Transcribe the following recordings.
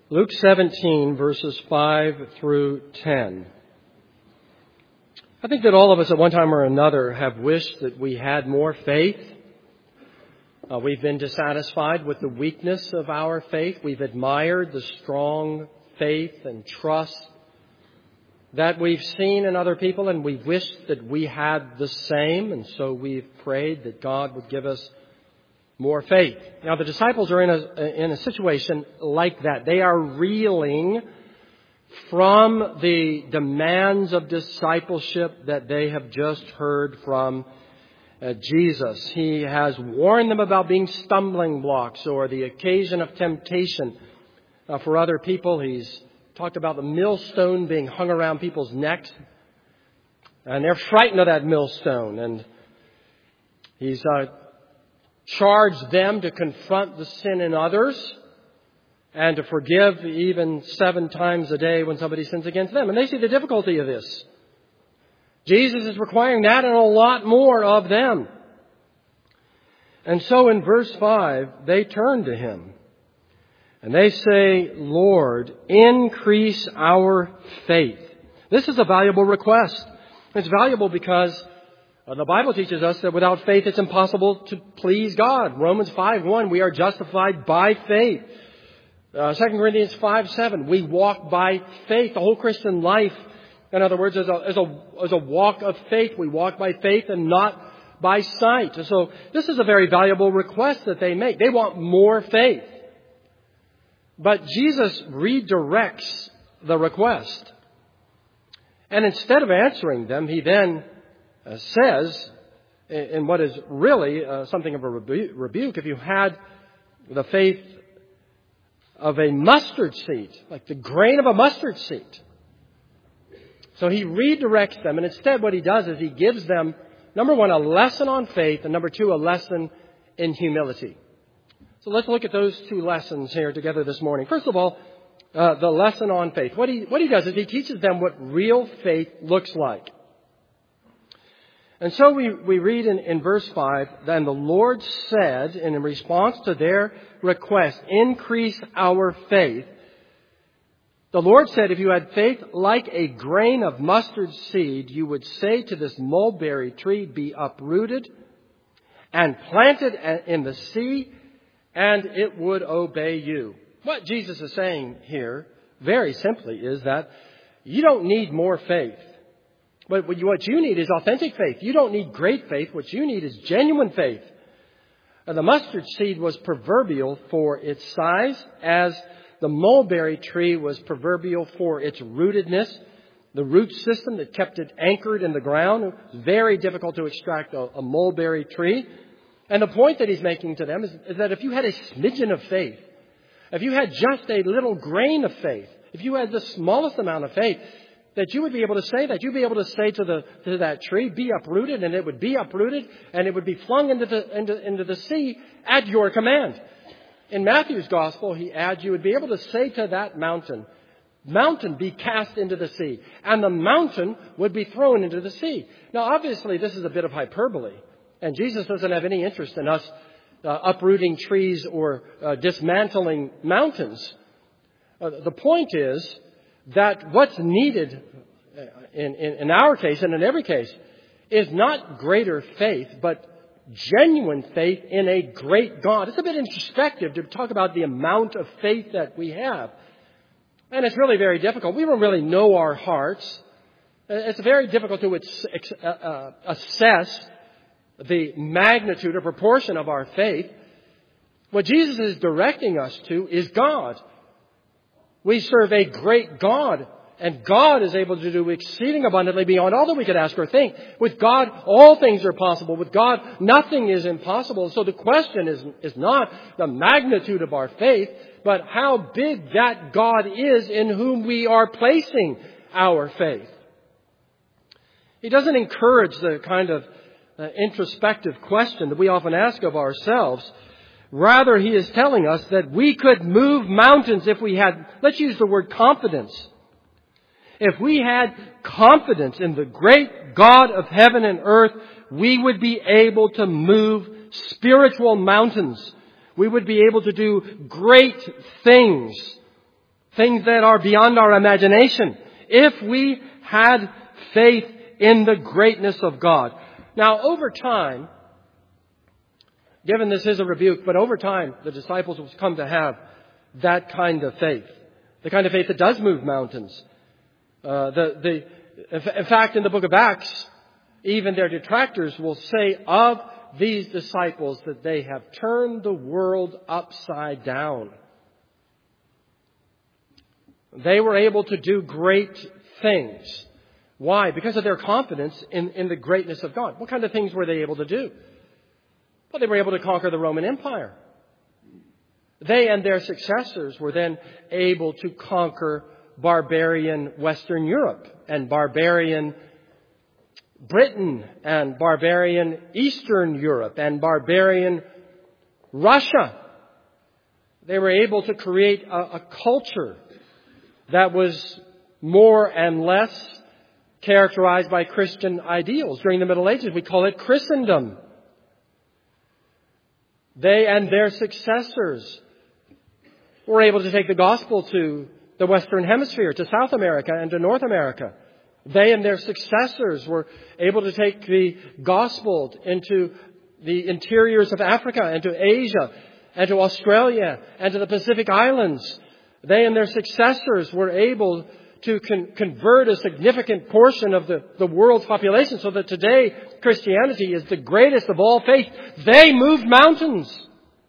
Luke 17, verses 5 through 10. I think that all of us at one time or another have wished that we had more faith. We've been dissatisfied with the weakness of our faith. We've admired the strong faith and trust that we've seen in other people, and we wish that we had the same, and so we've prayed that God would give us more faith. Now, the disciples are in a situation like that. They are reeling from the demands of discipleship that they have just heard from Jesus. He has warned them about being stumbling blocks or the occasion of temptation for other people. He's talked about the millstone being hung around people's necks, and they're frightened of that millstone. And he's charged them to confront the sin in others and to forgive even 7 times a day when somebody sins against them. And they see the difficulty of this. Jesus is requiring that and a lot more of them. And so in verse 5, they turn to Him and they say, "Lord, increase our faith." This is a valuable request. It's valuable because the Bible teaches us that without faith it's impossible to please God. Romans 5:1, we are justified by faith. 2 Corinthians 5:7, we walk by faith. The whole Christian life, in other words, is a walk of faith. We walk by faith and not by sight. And so this is a very valuable request that they make. They want more faith. But Jesus redirects the request. And instead of answering them, He then says, in what is really something of a rebuke, if you had the faith of a mustard seed, like the grain of a mustard seed. So He redirects them, and instead what He does is He gives them, number 1, a lesson on faith, and number 2, a lesson in humility. So let's look at those 2 lessons here together this morning. First of all, the lesson on faith. What he does is He teaches them what real faith looks like. And so we read in verse 5, "Then the Lord said," in response to their request, "Increase our faith." The Lord said, if you had faith like a grain of mustard seed, you would say to this mulberry tree, "Be uprooted and planted in the sea," and it would obey you. What Jesus is saying here, very simply, is that you don't need more faith. But what you need is authentic faith. You don't need great faith. What you need is genuine faith. The mustard seed was proverbial for its size, as the mulberry tree was proverbial for its rootedness, the root system that kept it anchored in the ground. It was very difficult to extract a mulberry tree. And the point that He's making to them is that if you had a smidgen of faith, if you had just a little grain of faith, if you had the smallest amount of faith, that you would be able to say that. You'd be able to say to that tree, "Be uprooted," and it would be uprooted, and it would be flung into the sea at your command. In Matthew's Gospel, he adds, you would be able to say to that mountain, "Mountain, be cast into the sea," and the mountain would be thrown into the sea. Now, obviously, this is a bit of hyperbole, and Jesus doesn't have any interest in us uprooting trees or dismantling mountains. The point is that what's needed in our case and in every case is not greater faith, but genuine faith in a great God. It's a bit introspective to talk about the amount of faith that we have. And it's really very difficult. We don't really know our hearts. It's very difficult to assess the magnitude or proportion of our faith. What Jesus is directing us to is God. We serve a great God, and God is able to do exceeding abundantly beyond all that we could ask or think. With God, all things are possible. With God, nothing is impossible. So the question is not the magnitude of our faith, but how big that God is in whom we are placing our faith. He doesn't encourage the kind of introspective question that we often ask of ourselves. Rather, He is telling us that we could move mountains if we had, let's use the word confidence. If we had confidence in the great God of heaven and earth, we would be able to move spiritual mountains. We would be able to do great things things that are beyond our imagination, if we had faith in the greatness of God. Now, over time, given this is a rebuke, but over time, the disciples will come to have that kind of faith. The kind of faith that does move mountains. In fact, in the book of Acts, even their detractors will say of these disciples that they have turned the world upside down. They were able to do great things. Why? Because of their confidence in the greatness of God. What kind of things were they able to do? Well, they were able to conquer the Roman Empire. They and their successors were then able to conquer barbarian Western Europe and barbarian Britain and barbarian Eastern Europe and barbarian Russia. They were able to create a culture that was more and less characterized by Christian ideals. During the Middle Ages, we call it Christendom. They and their successors were able to take the gospel to the Western Hemisphere, to South America and to North America. They and their successors were able to take the gospel into the interiors of Africa and to Asia and to Australia and to the Pacific Islands. They and their successors were able to convert a significant portion of the world's population so that today Christianity is the greatest of all faiths. They moved mountains.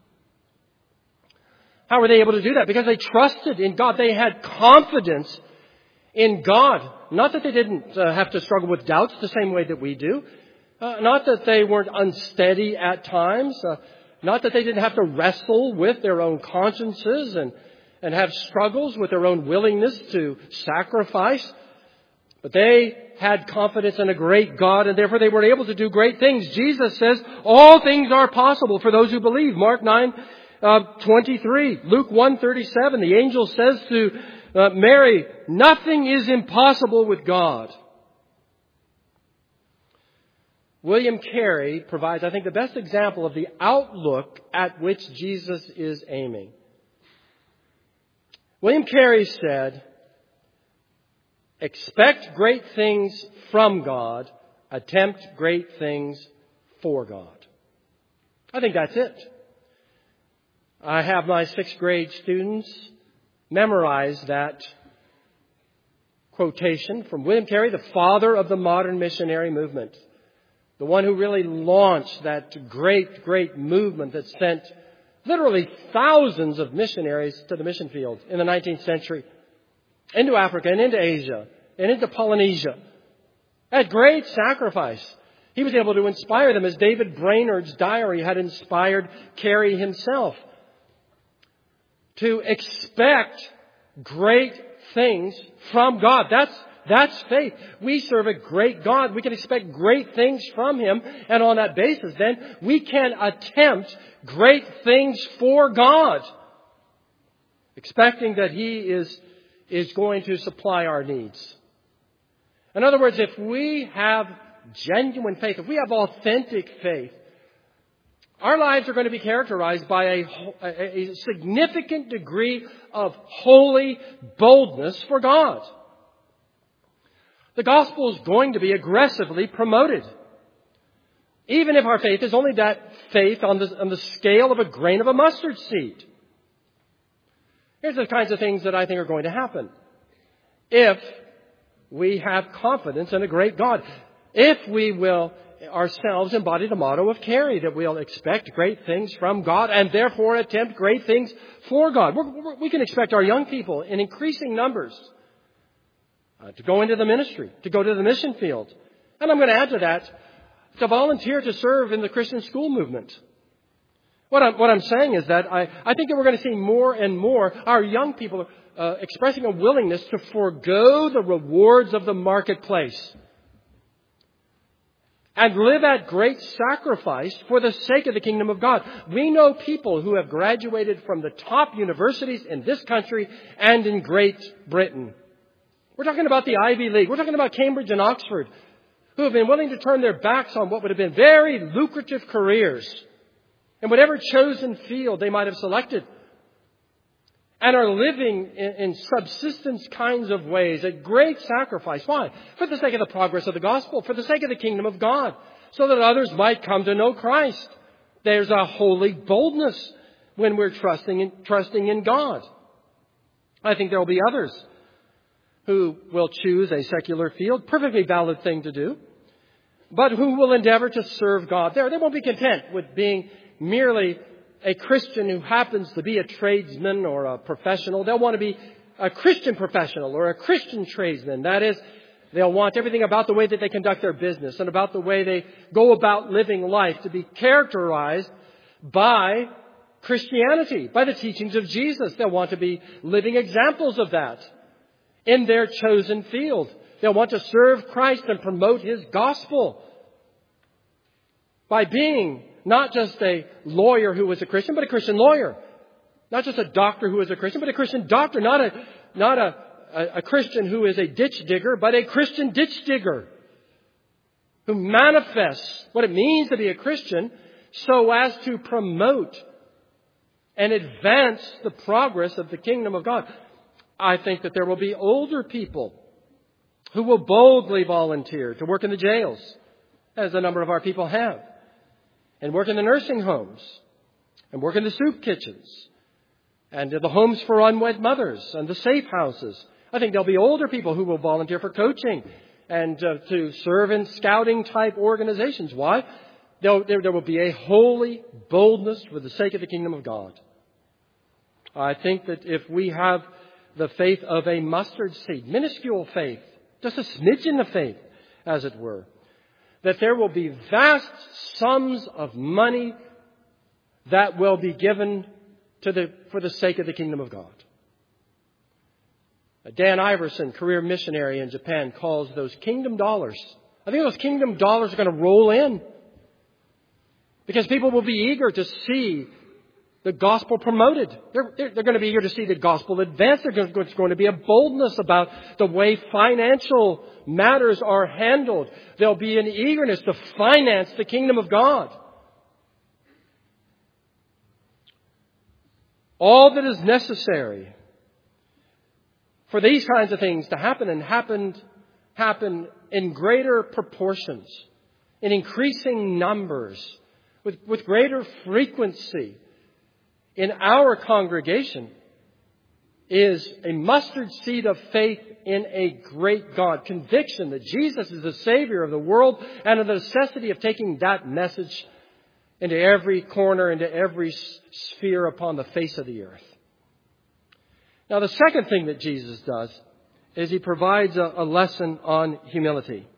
How were they able to do that? Because they trusted in God. They had confidence in God. Not that they didn't have to struggle with doubts the same way that we do. Not that they weren't unsteady at times. Not that they didn't have to wrestle with their own consciences and have struggles with their own willingness to sacrifice. But they had confidence in a great God, and therefore they were able to do great things. Jesus says, all things are possible for those who believe. Mark 9:23, Luke 1:37, the angel says to Mary, nothing is impossible with God. William Carey provides, I think, the best example of the outlook at which Jesus is aiming. William Carey said, expect great things from God, attempt great things for God. I think that's it. I have my 6th grade students memorize that quotation from William Carey, the father of the modern missionary movement. The one who really launched that great, great movement that sent literally thousands of missionaries to the mission field in the 19th century, into Africa and into Asia and into Polynesia. At great sacrifice, he was able to inspire them as David Brainerd's diary had inspired Carey himself. To expect great things from God. That's faith. We serve a great God. We can expect great things from Him. And on that basis, then, we can attempt great things for God. Expecting that He is going to supply our needs. In other words, if we have genuine faith, if we have authentic faith, our lives are going to be characterized by a significant degree of holy boldness for God. The gospel is going to be aggressively promoted. Even if our faith is only that faith on the scale of a grain of a mustard seed. Here's the kinds of things that I think are going to happen. If we have confidence in a great God. If we will ourselves embody the motto of Carey, that we'll expect great things from God and therefore attempt great things for God. We can expect our young people in increasing numbers to go into the ministry, to go to the mission field. And I'm going to add to that, to volunteer to serve in the Christian school movement. What I'm saying is that I think that we're going to see more and more our young people expressing a willingness to forego the rewards of the marketplace and live at great sacrifice for the sake of the kingdom of God. We know people who have graduated from the top universities in this country and in Great Britain. We're talking about the Ivy League. We're talking about Cambridge and Oxford, who have been willing to turn their backs on what would have been very lucrative careers in whatever chosen field they might have selected. and are living in subsistence kinds of ways at great sacrifice. Why? For the sake of the progress of the gospel, for the sake of the kingdom of God, so that others might come to know Christ. There's a holy boldness when we're trusting in God. I think there will be others who will choose a secular field, perfectly valid thing to do, but who will endeavor to serve God there. They won't be content with being merely a Christian who happens to be a tradesman or a professional. They'll want to be a Christian professional or a Christian tradesman. That is, they'll want everything about the way that they conduct their business and about the way they go about living life to be characterized by Christianity, by the teachings of Jesus. They'll want to be living examples of that in their chosen field. They'll want to serve Christ and promote His gospel by being not just a lawyer who was a Christian, but a Christian lawyer. Not just a doctor who was a Christian, but a Christian doctor. Not a Christian who is a ditch digger, but a Christian ditch digger who manifests what it means to be a Christian so as to promote and advance the progress of the kingdom of God. I think that there will be older people who will boldly volunteer to work in the jails, as a number of our people have, and work in the nursing homes, and work in the soup kitchens, and in the homes for unwed mothers, and the safe houses. I think there'll be older people who will volunteer for coaching and to serve in scouting type organizations. Why? There will be a holy boldness for the sake of the kingdom of God. I think that if we have the faith of a mustard seed, minuscule faith, just a smidgen of faith, as it were, that there will be vast sums of money that will be given for the sake of the kingdom of God. Dan Iverson, career missionary in Japan, calls those kingdom dollars. I think those kingdom dollars are going to roll in because people will be eager to see the gospel promoted. They're going to be eager to see the gospel advanced. There's going to be a boldness about the way financial matters are handled. There'll be an eagerness to finance the kingdom of God. All that is necessary for these kinds of things to happen and happen in greater proportions, in increasing numbers, with greater frequency in our congregation is a mustard seed of faith in a great God. Conviction that Jesus is the Savior of the world and of the necessity of taking that message into every corner, into every sphere upon the face of the earth. Now, the second thing that Jesus does is He provides a lesson on humility.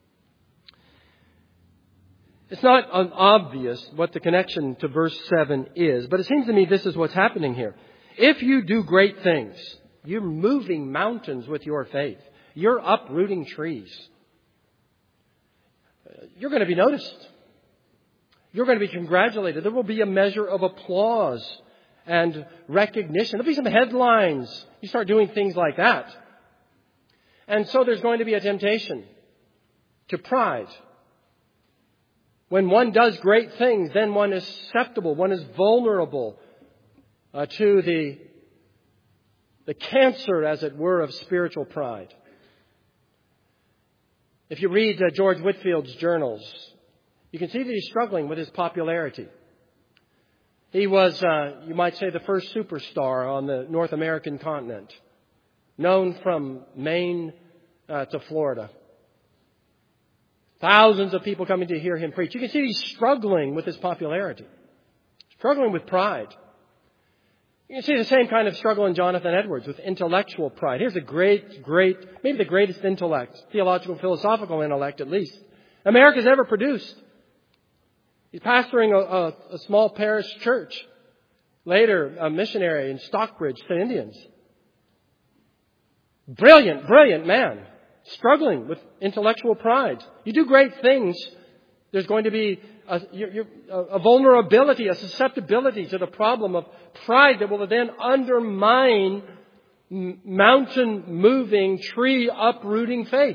It's not obvious what the connection to verse 7 is, but it seems to me this is what's happening here. If you do great things, you're moving mountains with your faith. You're uprooting trees. You're going to be noticed. You're going to be congratulated. There will be a measure of applause and recognition. There'll be some headlines. You start doing things like that. And so there's going to be a temptation to pride. When one does great things, then one is susceptible, one is vulnerable to the cancer, as it were, of spiritual pride. If you read George Whitfield's journals, you can see that he's struggling with his popularity. He was, you might say, the first superstar on the North American continent, known from Maine to Florida. Thousands of people coming to hear him preach. You can see he's struggling with his popularity, struggling with pride. You can see the same kind of struggle in Jonathan Edwards with intellectual pride. Here's a great, maybe the greatest intellect, theological, philosophical intellect at least, America's ever produced. He's pastoring a small parish church. Later, a missionary in Stockbridge to Indians. Brilliant man. Struggling with intellectual pride. You do great things, there's going to be a vulnerability, a susceptibility to the problem of pride that will then undermine mountain-moving, tree-uprooting faith.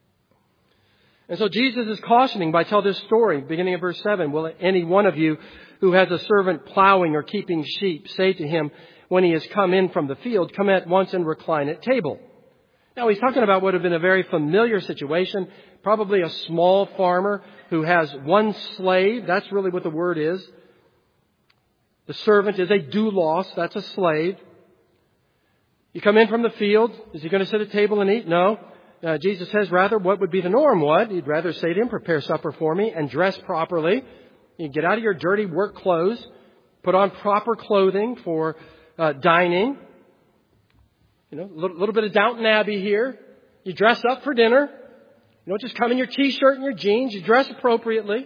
And so Jesus is cautioning by telling this story, beginning of verse 7, will any one of you who has a servant plowing or keeping sheep say to him when he has come in from the field, come at once and recline at table. Now he's talking about what would have been a very familiar situation, probably a small farmer who has one slave. That's really what the word is. The servant is a doulos, that's a slave. You come in from the field, is he going to sit at table and eat? No. Jesus says rather what would be the norm? What? He'd rather say to him, prepare supper for me and dress properly. You get out of your dirty work clothes, put on proper clothing for dining. You know, a little bit of Downton Abbey here. You dress up for dinner. You don't just come in your t-shirt and your jeans. You dress appropriately.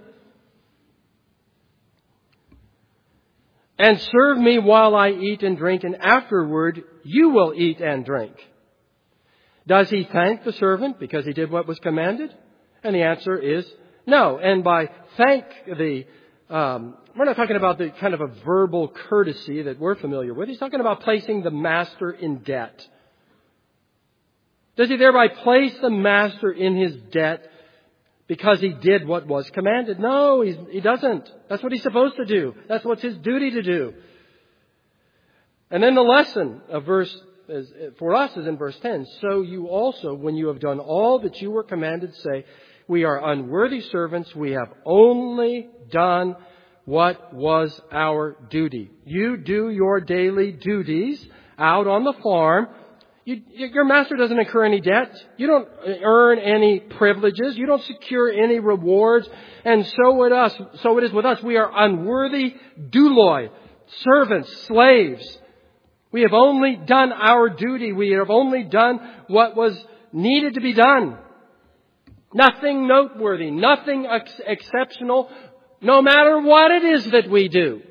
And serve me while I eat and drink, and afterward you will eat and drink. Does he thank the servant because he did what was commanded? And the answer is no. And by thank the, we're not talking about the kind of a verbal courtesy that we're familiar with. He's talking about placing the master in debt. Does he thereby place the master in his debt because he did what was commanded? No, he doesn't. That's what he's supposed to do. That's what's his duty to do. And then the lesson of for us is in verse 10. So you also, when you have done all that you were commanded, say, we are unworthy servants. We have only done what was our duty. You do your daily duties out on the farm. Your master doesn't incur any debt. You don't earn any privileges. You don't secure any rewards. And so it is with us. We are unworthy douloi, servants, slaves. We have only done our duty. We have only done what was needed to be done. Nothing noteworthy, nothing exceptional, no matter what it is that we do.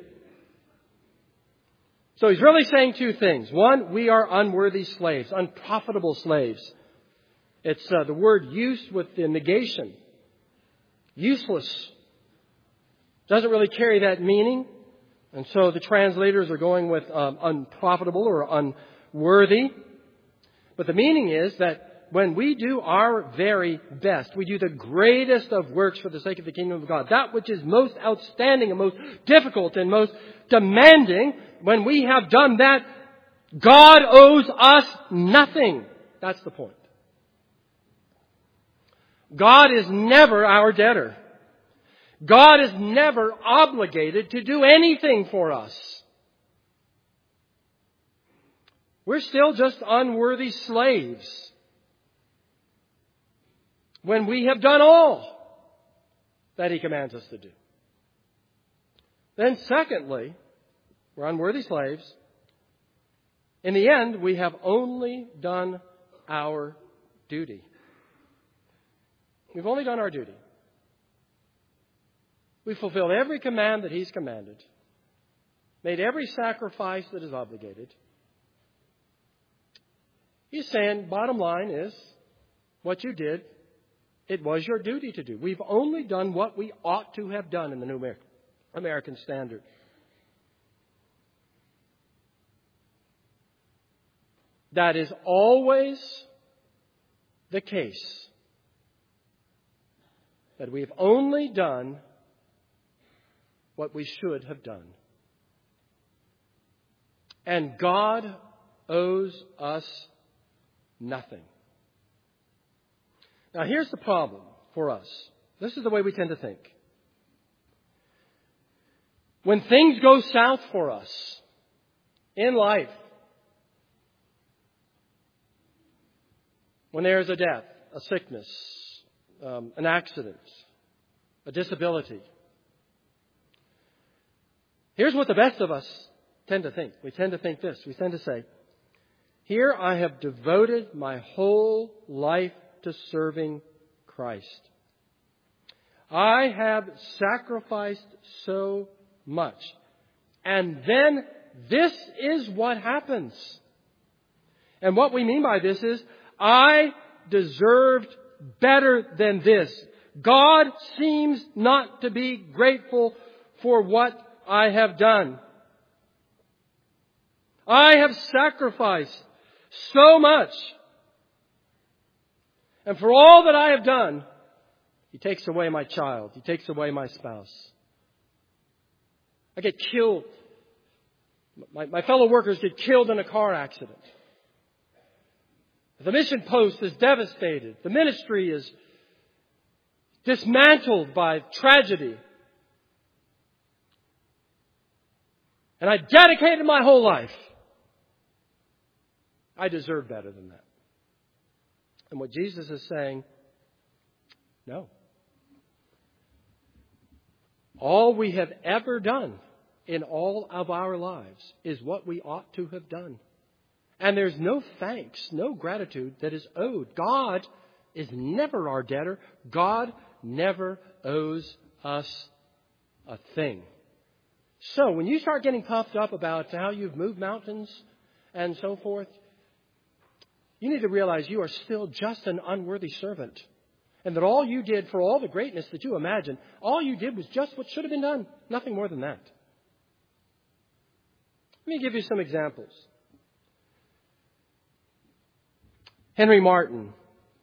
So he's really saying two things. One, we are unworthy slaves, unprofitable slaves. It's the word used with the negation. Useless. Doesn't really carry that meaning. And so the translators are going with unprofitable or unworthy. But the meaning is that when we do our very best, we do the greatest of works for the sake of the kingdom of God, that which is most outstanding and most difficult and most demanding, when we have done that, God owes us nothing. That's the point. God is never our debtor. God is never obligated to do anything for us. We're still just unworthy slaves when we have done all that He commands us to do. Then secondly, we're unworthy slaves. In the end, we have only done our duty. We've only done our duty. We've fulfilled every command that He's commanded, made every sacrifice that is obligated. He's saying, bottom line is, what you did, it was your duty to do. We've only done what we ought to have done in the New American Standard. That is always the case. That we've only done what we should have done. And God owes us nothing. Now here's the problem for us. This is the way we tend to think. When things go south for us in life, when there's a death, a sickness, an accident, a disability, here's what the best of us tend to think. We tend to think this. We tend to say, here I have devoted my whole life to serving Christ. I have sacrificed so much. And then this is what happens. And what we mean by this is, I deserved better than this. God seems not to be grateful for what I have done. I have sacrificed so much. And for all that I have done, He takes away my child. He takes away my spouse. I get killed. My fellow workers get killed in a car accident. The mission post is devastated. The ministry is dismantled by tragedy. And I dedicated my whole life. I deserve better than that. And what Jesus is saying, no. All we have ever done in all of our lives is what we ought to have done. And there's no thanks, no gratitude that is owed. God is never our debtor. God never owes us a thing. So when you start getting puffed up about how you've moved mountains and so forth, you need to realize you are still just an unworthy servant. And that all you did, for all the greatness that you imagine, all you did was just what should have been done. Nothing more than that. Let me give you some examples. Henry Martin,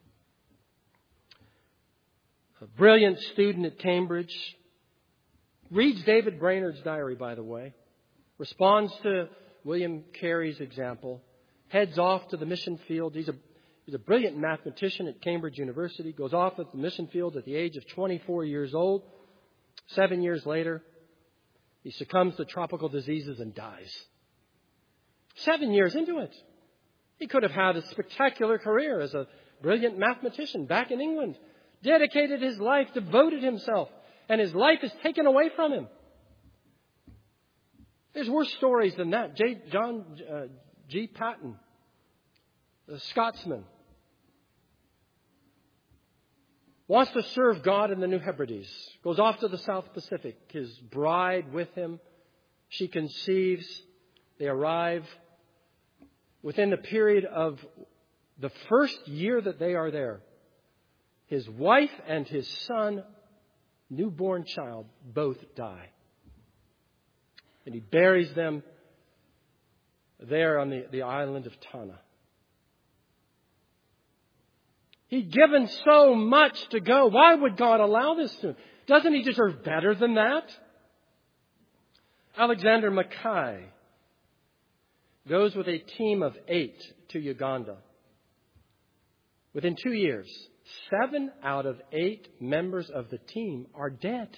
a brilliant student at Cambridge, reads David Brainerd's diary, by the way, responds to William Carey's example, heads off to the mission field. He's a brilliant mathematician at Cambridge University, goes off at the mission field at the age of 24 years old. 7 years later, he succumbs to tropical diseases and dies. 7 years into it. He could have had a spectacular career as a brilliant mathematician back in England. Dedicated his life, devoted himself, and his life is taken away from him. There's worse stories than that. John G. Paton, the Scotsman, wants to serve God in the New Hebrides. Goes off to the South Pacific. His bride with him. She conceives. They arrive. Within the period of the first year that they are there, his wife and his son, newborn child, both die. And he buries them there on the island of Tanna. He'd given so much to go. Why would God allow this to him? Doesn't he deserve better than that? Alexander Mackay goes with a team of 8 to Uganda. Within 2 years, 7 out of 8 members of the team are dead.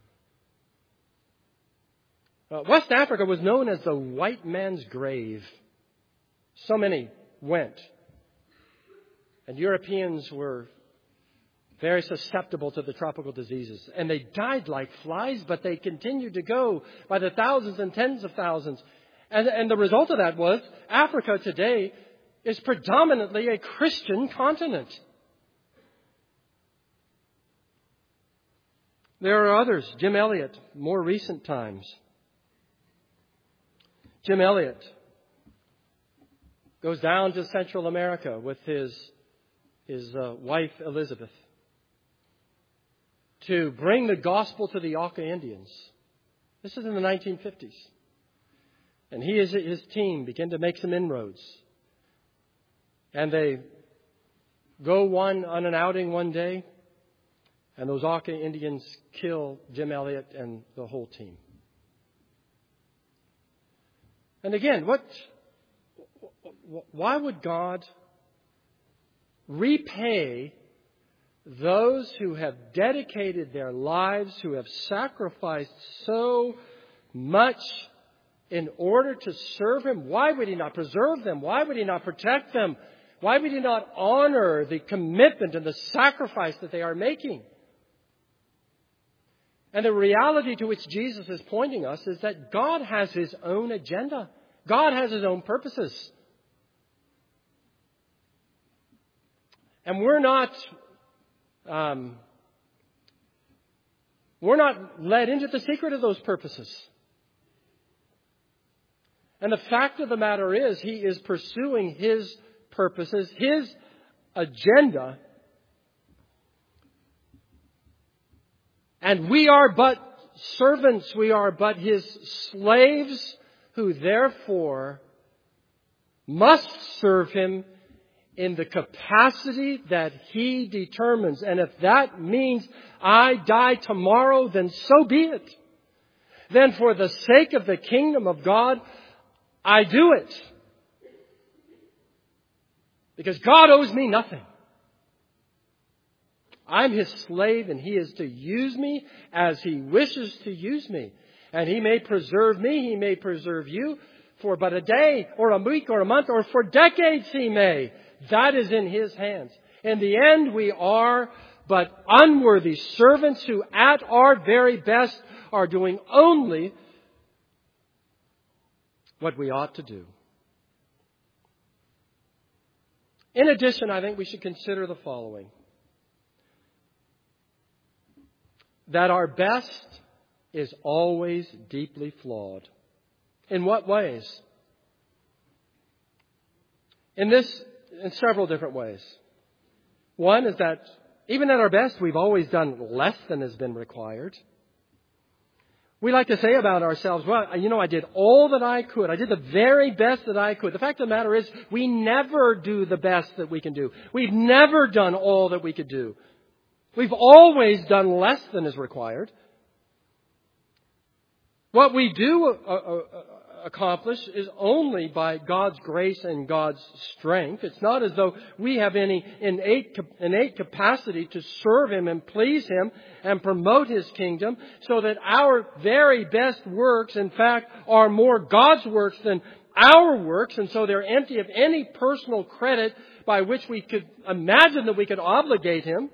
West Africa was known as the white man's grave. So many went. And Europeans were very susceptible to the tropical diseases. And they died like flies, but they continued to go by the thousands and tens of thousands. And the result of that was Africa today is predominantly a Christian continent. There are others. Jim Elliot, more recent times. Jim Elliot goes down to Central America with his wife Elizabeth to bring the gospel to the Auca Indians. This is in the 1950s. And he and his team begin to make some inroads. And they go on an outing one day, and those Auca Indians kill Jim Elliot and the whole team. And again, why would God repay those who have dedicated their lives, who have sacrificed so much in order to serve Him? Why would He not preserve them? Why would He not protect them? Why would He not honor the commitment and the sacrifice that they are making? And the reality to which Jesus is pointing us is that God has His own agenda. God has His own purposes. And we're not led into the secret of those purposes. And the fact of the matter is, He is pursuing His purposes, His agenda. And we are but servants, we are but His slaves, who therefore must serve Him in the capacity that He determines. And if that means I die tomorrow, then so be it. then for the sake of the kingdom of God, I do it. Because God owes me nothing. I'm His slave, and He is to use me as He wishes to use me. And He may preserve me, He may preserve you for but a day or a week or a month or for decades He may. That is in His hands. In the end, we are but unworthy servants who at our very best are doing only what we ought to do. In addition, I think we should consider the following. That our best is always deeply flawed. In what ways? In several different ways. One is that even at our best, we've always done less than has been required. We like to say about ourselves, well, I did all that I could. I did the very best that I could. The fact of the matter is, we never do the best that we can do. We've never done all that we could do. We've always done less than is required. What we do accomplish is only by God's grace and God's strength. It's not as though we have any innate capacity to serve Him and please Him and promote His kingdom, so that our very best works, in fact, are more God's works than our works, and so they're empty of any personal credit by which we could imagine that we could obligate Him.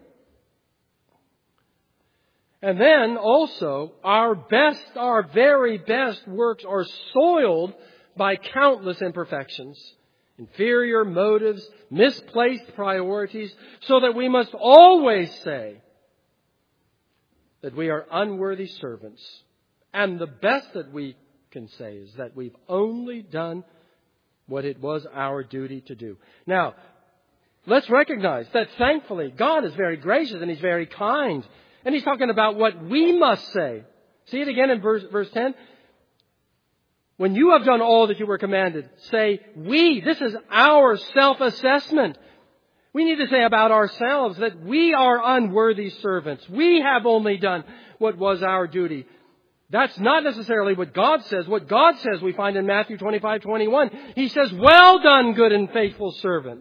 And then also, our very best works are soiled by countless imperfections, inferior motives, misplaced priorities, so that we must always say that we are unworthy servants. And the best that we can say is that we've only done what it was our duty to do. Now, let's recognize that thankfully God is very gracious and He's very kind. And He's talking about what we must say. See it again in verse 10. When you have done all that you were commanded, say, we. This is our self-assessment. We need to say about ourselves that we are unworthy servants. We have only done what was our duty. That's not necessarily what God says. What God says we find in Matthew 25:21. He says, well done, good and faithful servant.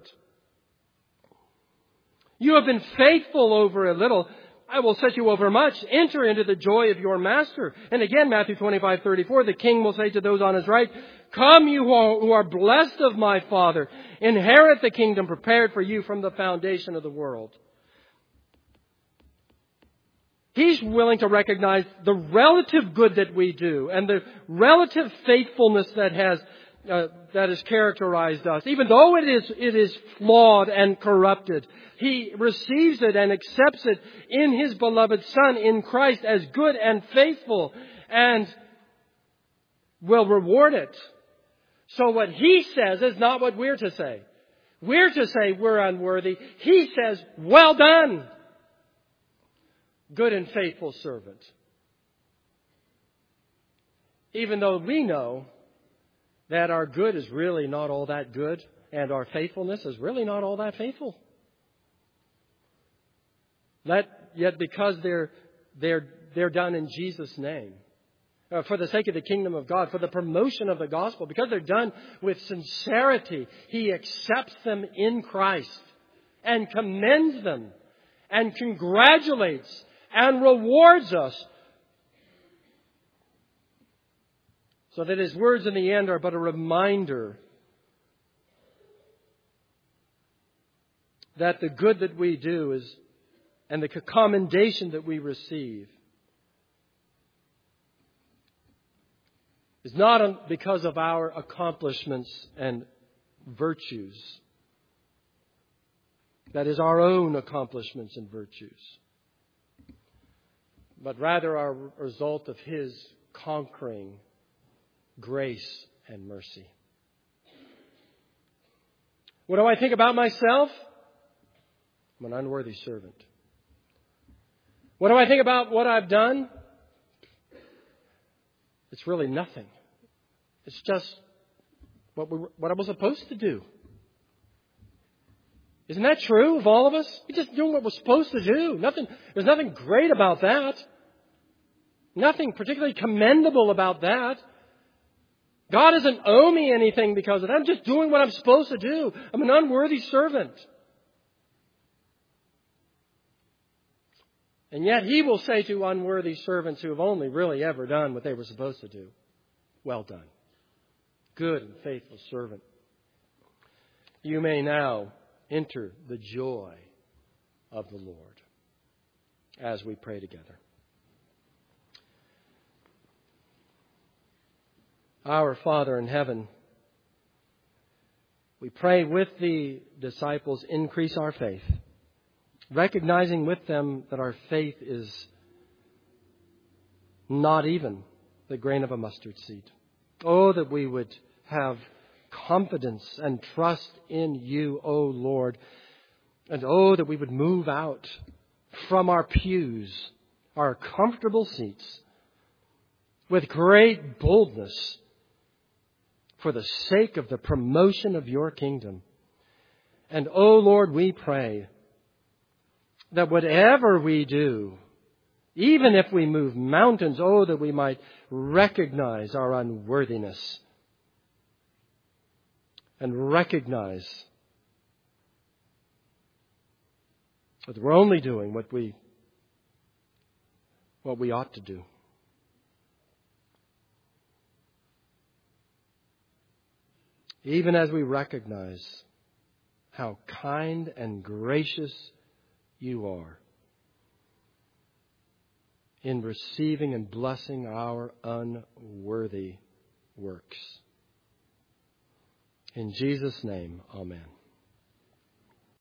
You have been faithful over a little. I will set you over much. Enter into the joy of your master. And again, Matthew 25:34, the king will say to those on his right, come, you who are blessed of my Father. Inherit the kingdom prepared for you from the foundation of the world. He's willing to recognize the relative good that we do and the relative faithfulness that has characterized us. Even though it is flawed and corrupted, He receives it and accepts it in His beloved Son, in Christ, as good and faithful, and will reward it. So what He says is not what we're to say. We're to say we're unworthy. He says, well done, good and faithful servant. Even though we know that our good is really not all that good, and our faithfulness is really not all that faithful. Yet because they're done in Jesus' name, for the sake of the kingdom of God, for the promotion of the gospel, because they're done with sincerity, He accepts them in Christ and commends them and congratulates and rewards us, so that His words in the end are but a reminder that the good that we do and the commendation that we receive is not because of our accomplishments and virtues. That is, our own accomplishments and virtues. But rather a result of His conquering grace and mercy. What do I think about myself? I'm an unworthy servant. What do I think about what I've done? It's really nothing. It's just what I was supposed to do. Isn't that true of all of us? We're just doing what we're supposed to do. There's nothing great about that. Nothing particularly commendable about that. God doesn't owe me anything because of that. I'm just doing what I'm supposed to do. I'm an unworthy servant. And yet He will say to unworthy servants who have only really ever done what they were supposed to do, well done, good and faithful servant. You may now enter the joy of the Lord as we pray together. Our Father in heaven, we pray with the disciples, increase our faith, recognizing with them that our faith is not even the grain of a mustard seed. Oh, that we would have confidence and trust in You, O Lord. And oh, that we would move out from our pews, our comfortable seats, with great boldness for the sake of the promotion of Your kingdom. And oh Lord, we pray that whatever we do, even if we move mountains, oh, that we might recognize our unworthiness and recognize that we're only doing what we ought to do. Even as we recognize how kind and gracious You are in receiving and blessing our unworthy works. In Jesus' name, amen.